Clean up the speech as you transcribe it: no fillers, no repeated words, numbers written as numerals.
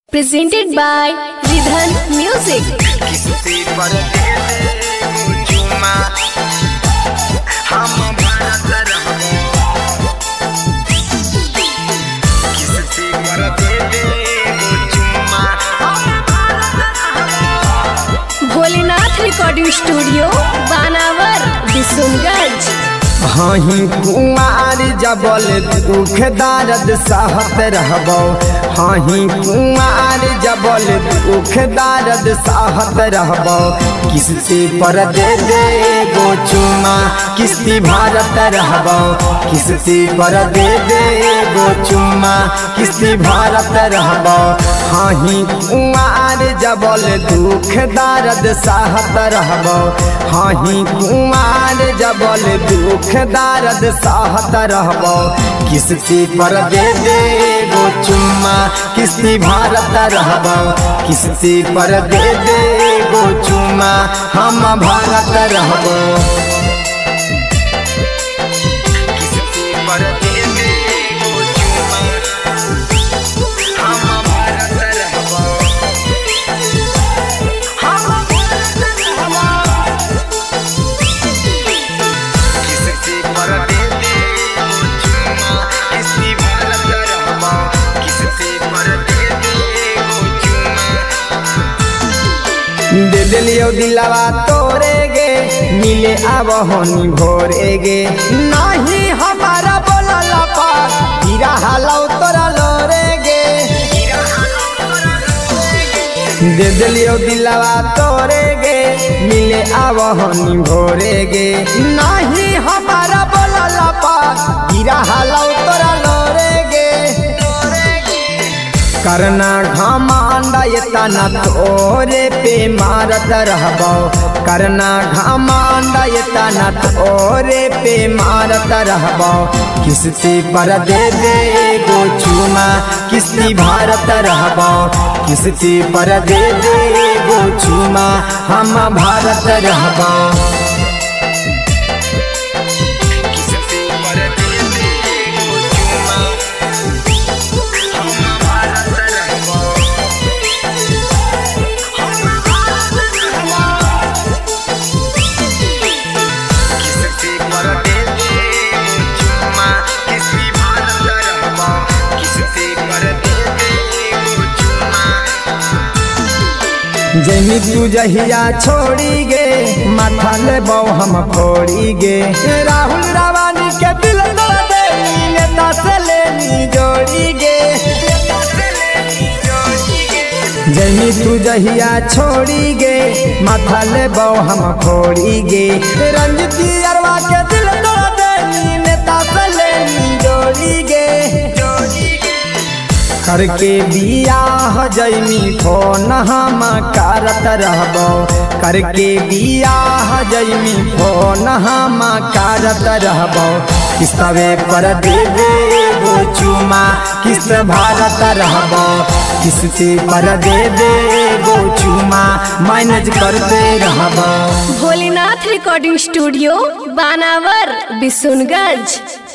Presented by Ridhan Music. किसी पर दे दे चुमा हम भारत रहबो किसी पर दे दे चुमा हम भारत रहबो। भोलेनाथ रिकॉर्डिंग स्टूडियो बानावर बिशुनगंज। हाही कुमार जबल दुख दर्द सहत रहबो हाही कुमार जबल दुख दर्द सहत रहबो किस्ती पर दे दे गो चुमा किस्ती भारत रहबो किस्ती पर दे दे गो चुमा किस्ती भारत रहबो हाही कुमार जबल दुख दर्द सहत रहबो हाही कुमार जबल दुख दर्द सहत रहबो किस्ती पर दे दे गो चुम्मा किस्ती भारत रहबो किस्ती पर दे दे गो चुम्मा हम भारत रहबो किस्ती पर दे दे गो चुम्मा हम भारत रहबो हम भारत रहबो किस्ती पर दे दे चुम्मा किस्ती भारत रहबो किस्ती पर दे दे चुम्मा दे दिलियो दिलवा तोरे गे मिले अब होनी भोरे गे नहीं हमारा बोलला पार हीरा हालौ तोरा लोरे गे दे दिलियो दिलवा तोरे गे मिले अब होनी भोरे गे नहीं हमारा बोलला पार हीरा हालौ तोरा लोरे गे करना घमांडा ये तना तोरे पे मारत रहबो करना घमांडा ये तना तोरे पे मारत रहबो किस्ती पर दे दे गो चुमा किस्ती भारत रहबो किस्ती पर दे दे गो चुमा हम भारत रहबो किस्ती पर दे दे गो चुमा हम भारत रहबो हम भारत रहबो किस्ती पर दे दे चुमा किस्ती भारत रहबो किस्ती पर दे दे चुमा जही तू जहिया छोड़ी गे माथा लेबो हम फोड़ी गे राहुल रावानी के दिल तोड़ दे नेता से लेनी जोड़ी गे जही तू जहिया छोड़ी गे माथा लेबो हम फोड़ी गे रंजिती अरवा के दिल तोड़ दे नेता से लेनी जोड़ी गे करके बियाह जैमी फोन हम करत रहबो करके बियाह जैमी फोन हम करत रहबो किस्तवे पर दे दे गो चुमा किस्त भारत रहबो किस्ती पर दे दे गो चुमा मैनेज करते रहबो। भोलेनाथ रिकॉर्डिंग स्टूडियो बानावर बिशुनगंज।